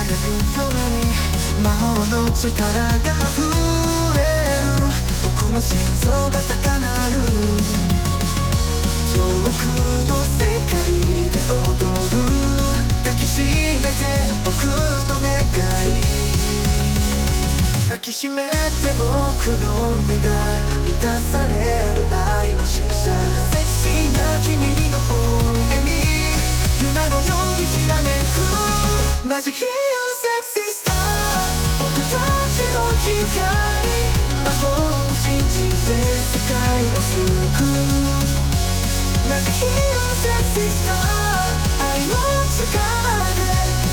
空に魔法の力が溢れる。僕の心臓が高鳴る。遠くの世界で踊る。抱きしめて僕の願い。抱きしめて僕の目が満たされる愛のしぐさ。セクシーな君の声に夢のようにきらめく。マジヒーローセクシースター、僕たちの光。魔法を信じて世界を救う。マジヒーローセクシースター、愛の力で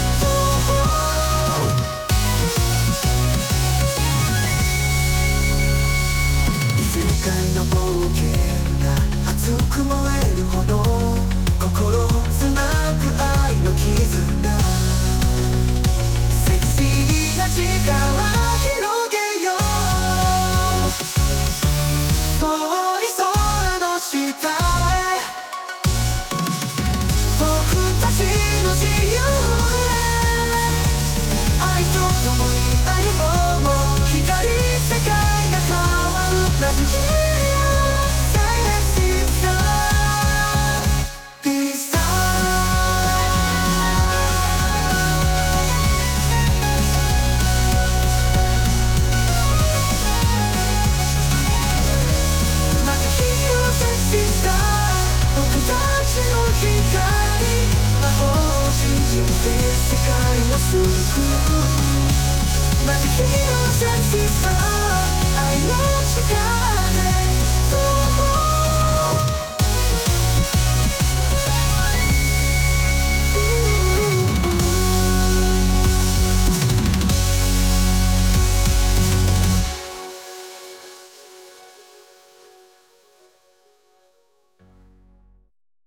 世界の冒険が熱く燃えるほど心をつなぐ愛の絆。セクシーな力広げよう。遠い空の下へ僕たちの自由へ。愛と共に歩もう。光世界が変わる。マジヒーローセクシースター、ピースター。マジヒーローセクシースター、僕たちの光。魔法を信じて世界を救う。マジヒーローセクシースター、愛の力で